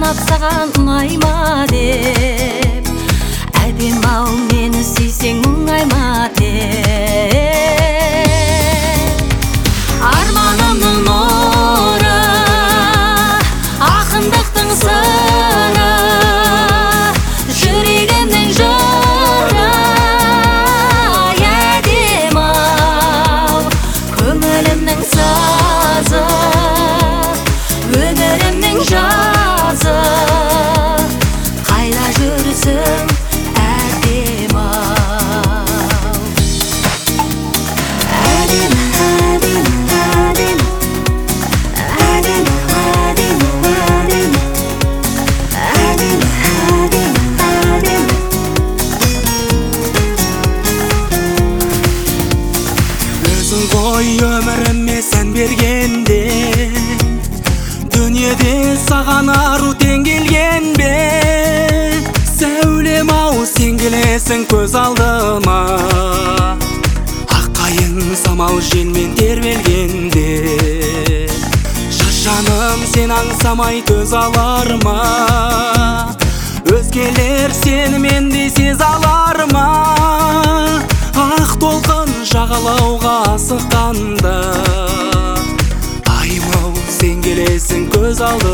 санап саған ұнайма деп, әдем ау мені сүйсең мұңайма деп. Арманымның нұры, ақындықтың сыры, жүрегімнің жыры, әдем ау көңілімнің сазы, өмірімнің жазы. Қайда жүрсің әдем ау? Әдем, әдем, әдем, әдем, әдем, әдем, әдем, әдем, әдем. Өзің ғой өміріме сән бергенде, дүниеде саған ару тең келген бе? Сәулем ау сен келесің көз алдыма, аққайың самал желмен тербелгенде. Шашаным сен аңсамай төз алар ма? Өзгелер сені мендей сез алар ма? Ақ толқын жағалауға асыққанда, айым ау сен келесің көз алдыма.